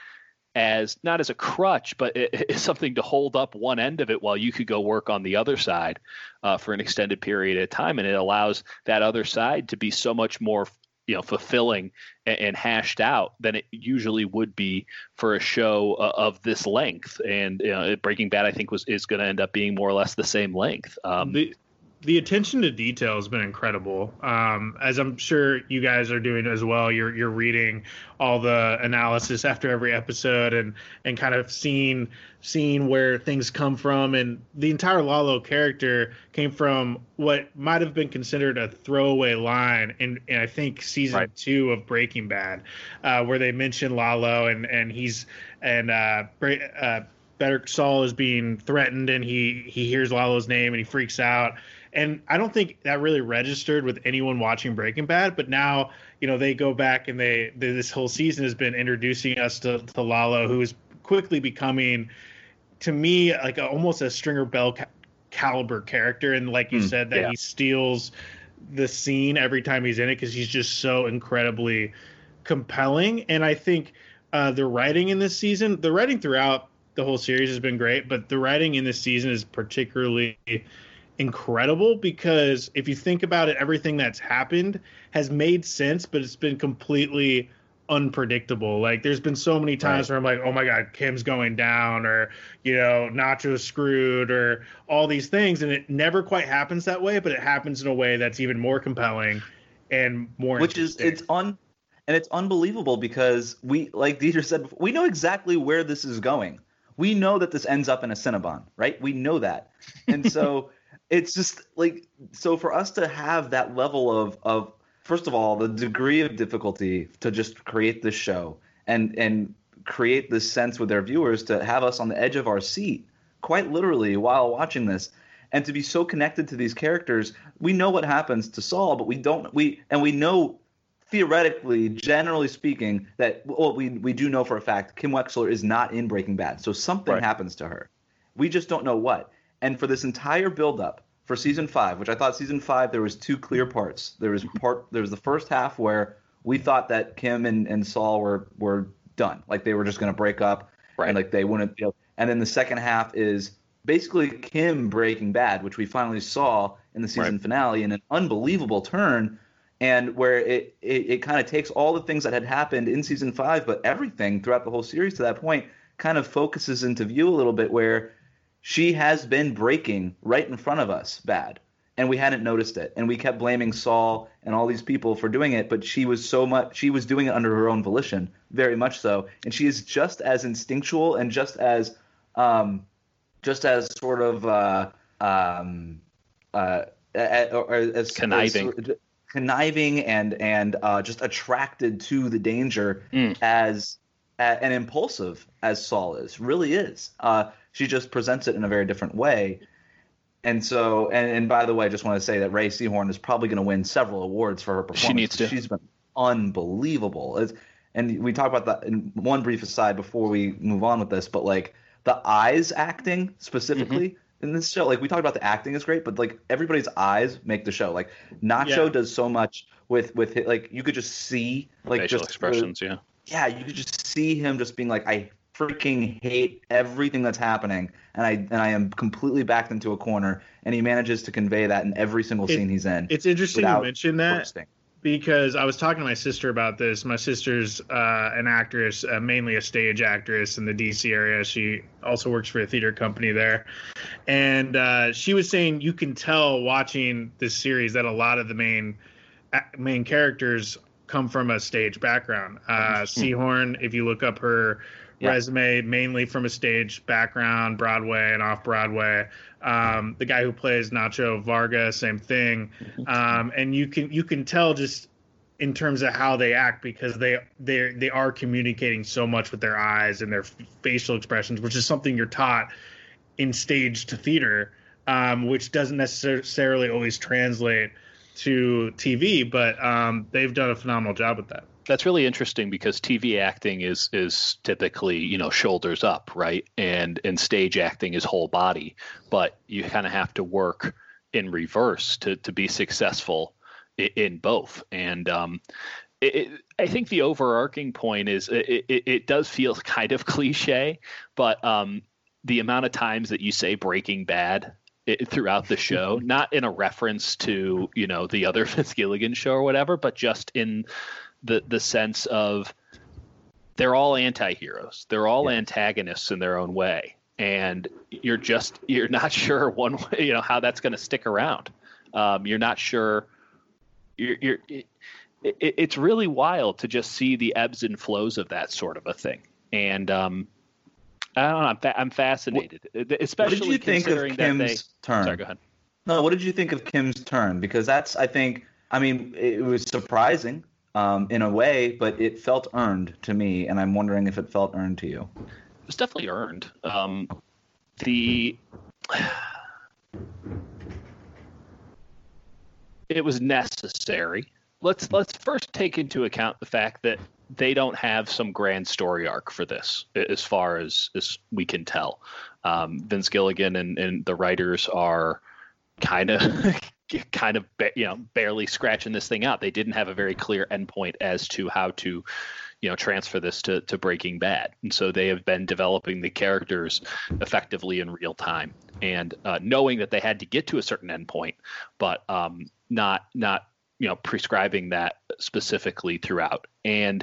as not as a crutch, but it, it's something to hold up one end of it while you could go work on the other side uh, for an extended period of time. And it allows that other side to be so much more, you know, fulfilling and, and hashed out than it usually would be for a show uh, of this length. And you know, Breaking Bad, I think, was is going to end up being more or less the same length. Um, the the attention to detail has been incredible. Um, as I'm sure you guys are doing as well. You're you're reading all the analysis after every episode and and kind of seeing seeing where things come from. And the entire Lalo character came from what might have been considered a throwaway line in, in I think season right. two of Breaking Bad, uh, where they mention Lalo and and he's and uh, uh, Better Saul is being threatened, and he he hears Lalo's name and he freaks out. And I don't think that really registered with anyone watching Breaking Bad, but now, you know, they go back and they, they this whole season has been introducing us to, to Lalo, who is quickly becoming, to me, like a, almost a Stringer Bell ca- caliber character. And like you mm, said, that yeah. he steals the scene every time he's in it because he's just so incredibly compelling. And I think uh, the writing in this season, the writing throughout the whole series has been great, but the writing in this season is particularly incredible because if you think about it, everything that's happened has made sense, but it's been completely unpredictable. Like there's been so many times right. where I'm like, oh my God, Kim's going down, or, you know, Nacho's screwed, or all these things. And it never quite happens that way, but it happens in a way that's even more compelling and more Which is, it's un, and it's unbelievable because we, like Dieter said before, we know exactly where this is going. We know that this ends up in a Cinnabon, right? We know that. And so it's just like, so for us to have that level of, of, first of all, the degree of difficulty to just create this show and, and create this sense with their viewers to have us on the edge of our seat, quite literally, while watching this, and to be so connected to these characters. We know what happens to Saul, but we don't, we, and we know theoretically, generally speaking, that, well, we, we do know for a fact Kim Wexler is not in Breaking Bad. So something right. happens to her. We just don't know what. And for this entire buildup for season five, which I thought season five, there was two clear parts. There was part, there was the first half where we thought that Kim and, and Saul were, were done. Like they were just going to break up right. and like they wouldn't, you know, and then the second half is basically Kim Breaking Bad, which we finally saw in the season right. finale in an unbelievable turn. And where it, it, it kind of takes all the things that had happened in season five, but everything throughout the whole series to that point kind of focuses into view a little bit, where she has been breaking right in front of us bad, and we hadn't noticed it. And we kept blaming Saul and all these people for doing it, but she was so much she was doing it under her own volition, very much so. And she is just as instinctual and just as um, just as sort of uh, um, uh, or as conniving. As, conniving and and uh, just attracted to the danger mm. as uh, and impulsive as Saul is, really is. Uh, she just presents it in a very different way. And so, and, and by the way, I just want to say that Rhea Seehorn is probably going to win several awards for her performance. She needs to. She's been unbelievable. It's, and we talk about that in one brief aside before we move on with this, but like the eyes acting specifically, mm-hmm. in this show, like we talked about the acting is great, but like everybody's eyes make the show. Like Nacho yeah. does so much with with it, like you could just see like facial just expressions, uh, yeah, yeah, you could just see him just being like, I freaking hate everything that's happening, and I and I am completely backed into a corner, and he manages to convey that in every single it, scene he's in. It's interesting you mention that. Bursting. Because I was talking to my sister about this. My sister's uh, an actress, uh, mainly a stage actress in the D C area. She also works for a theater company there. And uh, she was saying you can tell watching this series that a lot of the main main characters come from a stage background. Uh, Seahorn, if you look up her yeah. resume, mainly from a stage background, Broadway and off Broadway. Um, the guy who plays Nacho Varga, same thing. Um, and you can you can tell just in terms of how they act, because they they they are communicating so much with their eyes and their facial expressions, which is something you're taught in staged theater, um, which doesn't necessarily always translate to T V, but um, they've done a phenomenal job with that. That's really interesting because T V acting is is typically, you know, shoulders up, right? And and stage acting is whole body, but you kind of have to work in reverse to to be successful in, in both. And um, it, it, I think the overarching point is it, it, it does feel kind of cliche, but um, the amount of times that you say Breaking Bad It, throughout the show, not in a reference to, you know, the other Vince Gilligan show or whatever, but just in the the sense of they're all anti-heroes. They're all yeah. antagonists in their own way. And you're just, you're not sure one way, you know, how that's going to stick around. Um, you're not sure. You're, you're it, it, it's really wild to just see the ebbs and flows of that sort of a thing. And, um, I don't know. I'm, fa- I'm fascinated, especially what did you considering think of Kim's that they. turn? Sorry, go ahead. No, what did you think of Kim's turn? Because that's, I think, I mean, it was surprising um, in a way, but it felt earned to me, and I'm wondering if it felt earned to you. It was definitely earned. Um, the it was necessary. Let's let's first take into account the fact that they don't have some grand story arc for this, as far as, as we can tell. Um, Vince Gilligan and, and the writers are kind of, kind of, you know, barely scratching this thing out. They didn't have a very clear endpoint as to how to, you know, transfer this to, to Breaking Bad. And so they have been developing the characters effectively in real time, and uh, knowing that they had to get to a certain endpoint, but um, not, not, you know, prescribing that specifically throughout. And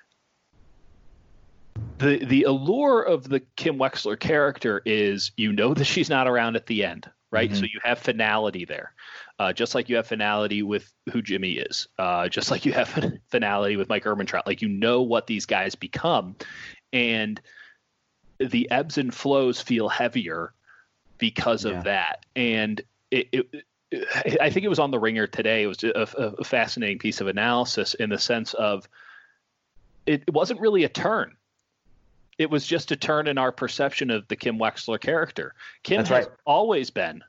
the the allure of the Kim Wexler character is, you know, that she's not around at the end, right? Mm-hmm. So you have finality there, uh, just like you have finality with who Jimmy is, uh, just like you have finality with Mike Ehrmantraut. Like, you know what these guys become, and the ebbs and flows feel heavier because of yeah. that. And it, it I think it was on The Ringer today. It was a, a fascinating piece of analysis in the sense of it wasn't really a turn. It was just a turn in our perception of the Kim Wexler character. Kim That's has right. always been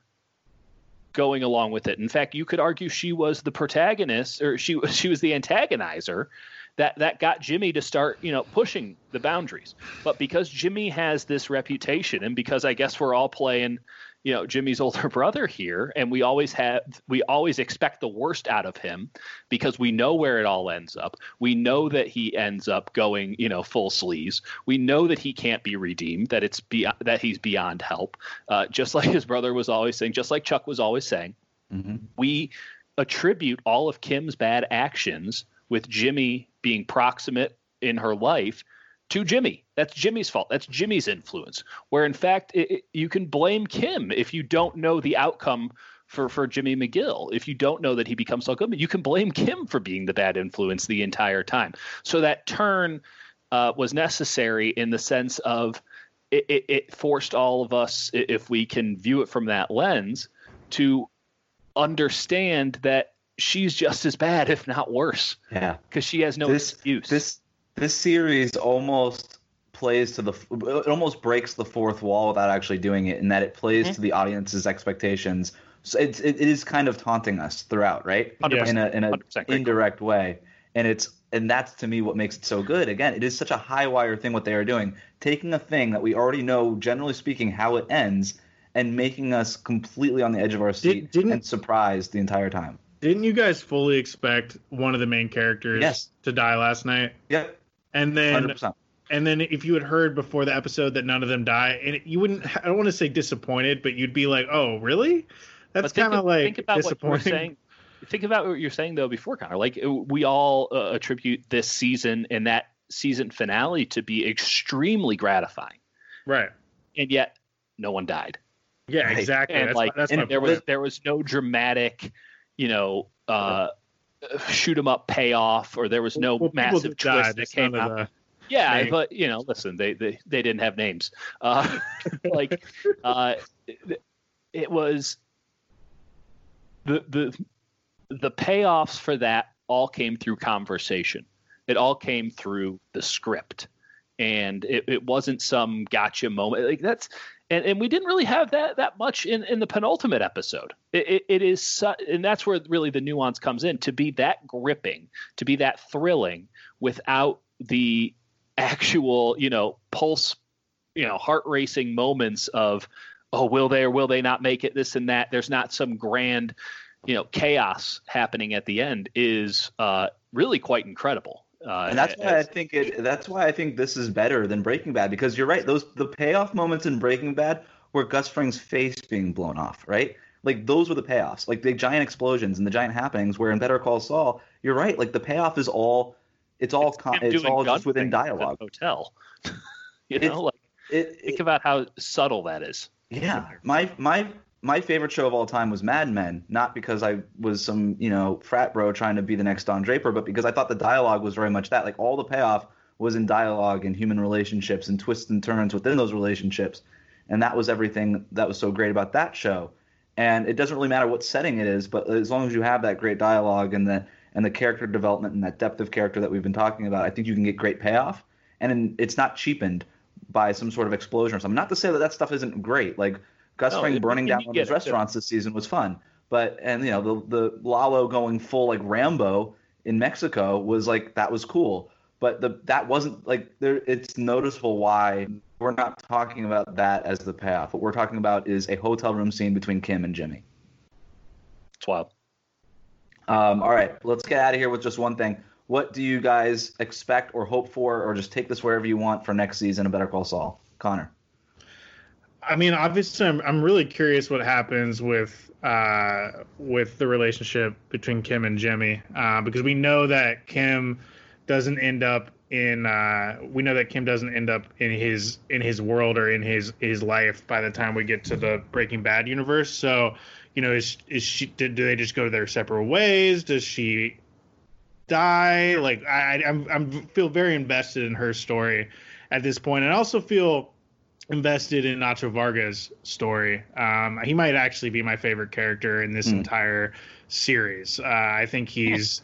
going along with it. In fact, you could argue she was the protagonist, or she she was the antagonizer that that got Jimmy to start, you know, pushing the boundaries. But because Jimmy has this reputation, and because I guess we're all playing, you know, Jimmy's older brother here, and we always have, we always expect the worst out of him because we know where it all ends up. We know that he ends up going, you know, full sleaze. We know that he can't be redeemed, that it's beyond, that he's beyond help. Uh, just like his brother was always saying, just like Chuck was always saying, mm-hmm. we attribute all of Kim's bad actions with Jimmy being proximate in her life to Jimmy. That's Jimmy's fault. That's Jimmy's influence. Where in fact, it, it, you can blame Kim if you don't know the outcome for, for Jimmy McGill. If you don't know that he becomes Saul Goodman, you can blame Kim for being the bad influence the entire time. So that turn uh, was necessary in the sense of it, it, it forced all of us, if we can view it from that lens, to understand that she's just as bad, if not worse. Yeah. Because she has no this, excuse. This This series almost plays to the – it almost breaks the fourth wall without actually doing it, in that it plays mm-hmm. to the audience's expectations. So it's, it, it is kind of taunting us throughout, right? one hundred percent. In a in an indirect way. And it's and that's, to me, what makes it so good. Again, it is such a high-wire thing what they are doing, taking a thing that we already know, generally speaking, how it ends, and making us completely on the edge of our seat Did, and surprised the entire time. Didn't you guys fully expect one of the main characters yes. to die last night? Yep. And then, one hundred percent. And then, if you had heard before the episode that none of them die, and it, you wouldn't, I don't want to say disappointed, but you'd be like, "Oh, really?" That's kind of like think about disappointing. What you're saying. Think about what you're saying though before, Connor. Like, we all uh, attribute this season and that season finale to be extremely gratifying, right? And yet, no one died. Yeah, right? exactly. And that's like, my, that's and my there point. was there was no dramatic, you know, uh, shoot 'em up payoff, or there was no well, massive twist that came out. The... Yeah, name. but you know, listen, they they, they didn't have names. Uh, like, uh, it, it was the the the payoffs for that all came through conversation. It all came through the script, and it, it wasn't some gotcha moment. Like that's and, and we didn't really have that that much in, in the penultimate episode. It, it, it is su- and that's where really the nuance comes in. To be that gripping, to be that thrilling, without the actual, you know, pulse, you know, heart racing moments of, oh, will they or will they not make it, this and that. There's not some grand, you know, chaos happening at the end is uh, really quite incredible. Uh, and that's why as, I think it. That's why I think this is better than Breaking Bad, because you're right. Those the payoff moments in Breaking Bad were Gus Fring's face being blown off, right? Like those were the payoffs, like the giant explosions and the giant happenings. Where in Better Call Saul, you're right. Like the payoff is all. It's all. It's, con- it's all just within dialogue. Hotel. you it's, know, like it, think it, about how subtle that is. Yeah, my my. My favorite show of all time was Mad Men, not because I was some, you know, frat bro trying to be the next Don Draper, but because I thought the dialogue was very much that. Like all the payoff was in dialogue and human relationships and twists and turns within those relationships. And that was everything that was so great about that show. And it doesn't really matter what setting it is, but as long as you have that great dialogue and the and the character development and that depth of character that we've been talking about, I think you can get great payoff. And it's not cheapened by some sort of explosion or something. Not to say that that stuff isn't great. Like Gus no, Fring burning down one of his it, restaurants this season was fun, but and you know the the Lalo going full like Rambo in Mexico was like that was cool, but the that wasn't like there. It's noticeable why we're not talking about that as the payoff. What we're talking about is a hotel room scene between Kim and Jimmy. It's wild. Um, all right, let's get out of here with just one thing. What do you guys expect or hope for, or just take this wherever you want for next season of Better Call Saul? Connor. I mean, obviously, I'm I'm really curious what happens with uh, with the relationship between Kim and Jimmy, uh, because we know that Kim doesn't end up in uh, we know that Kim doesn't end up in his in his world or in his his life by the time we get to the Breaking Bad universe. So, you know, is is she do they just go their separate ways? Does she die? Like I I'm I'm feel very invested in her story at this point, and I also feel invested in Nacho Varga's story. Um, he might actually be my favorite character in this mm. entire series. Uh, I think he's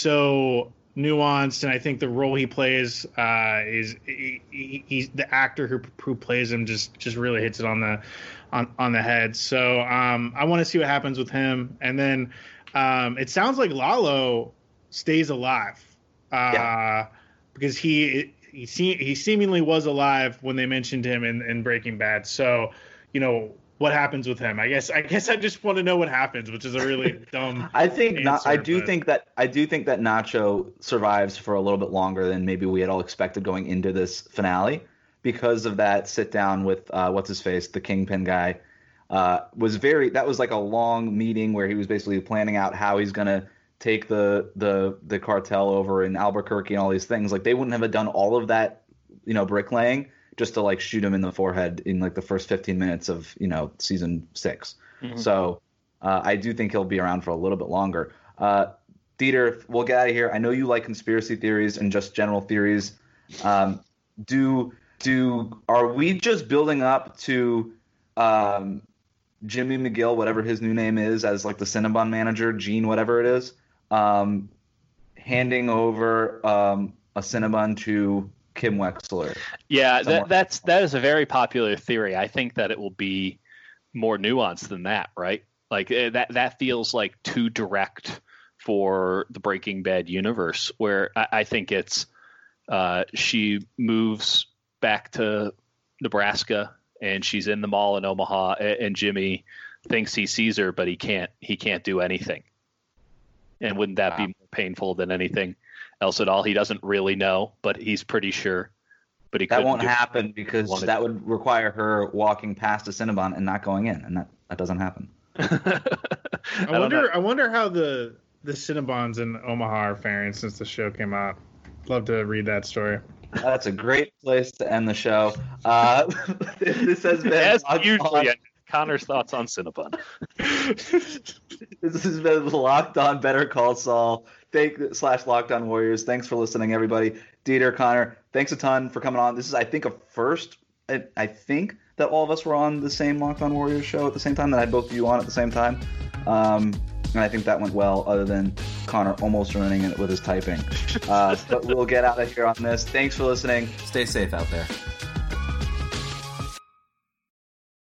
so nuanced, and I think the role he plays uh, is he, he, he's the actor who who plays him just just really hits it on the on on the head. So um, I want to see what happens with him, and then um, it sounds like Lalo stays alive uh, yeah. because he. He se- he seemingly was alive when they mentioned him in, in Breaking Bad. So, you know, what happens with him? I guess I guess I just want to know what happens, which is a really dumb. I think answer, not, I do but... think that I do think that Nacho survives for a little bit longer than maybe we had all expected going into this finale, because of that sit down with uh, what's his face, the Kingpin guy. Uh, was very that was like a long meeting where he was basically planning out how he's gonna take the the the cartel over in Albuquerque and all these things. Like they wouldn't have done all of that, you know, bricklaying just to like shoot him in the forehead in like the first fifteen minutes of, you know, season six. Mm-hmm. So uh, I do think he'll be around for a little bit longer. Uh, Dieter, we'll get out of here. I know you like conspiracy theories and just general theories. Um, do do are we just building up to um, Jimmy McGill, whatever his new name is, as like the Cinnabon manager, Gene, whatever it is, um, handing over um, a Cinnabon to Kim Wexler? Yeah, that, that's that is a very popular theory. I think that it will be more nuanced than that, right? Like that that feels like too direct for the Breaking Bad universe, where I, I think it's uh, she moves back to Nebraska and she's in the mall in Omaha, and Jimmy thinks he sees her, but he can't. He can't do anything. And wouldn't that wow. be more painful than anything else at all? He doesn't really know, but he's pretty sure. But he that won't happen because that would require her walking past a Cinnabon and not going in, and that, that doesn't happen. I, I wonder. Know. I wonder how the the Cinnabons in Omaha are faring since the show came out. Love to read that story. That's a great place to end the show. Uh, this has been As usually. Connor's thoughts on Cinnabon. This has been Locked On Better Call Saul. Thank slash Locked On Warriors. Thanks for listening, everybody. Dieter, Connor, thanks a ton for coming on. This is, I think, a first. I, I think that all of us were on the same Locked On Warriors show at the same time. That I had both of you on at the same time. Um, and I think that went well, other than Connor almost ruining it with his typing. Uh, but we'll get out of here on this. Thanks for listening. Stay safe out there.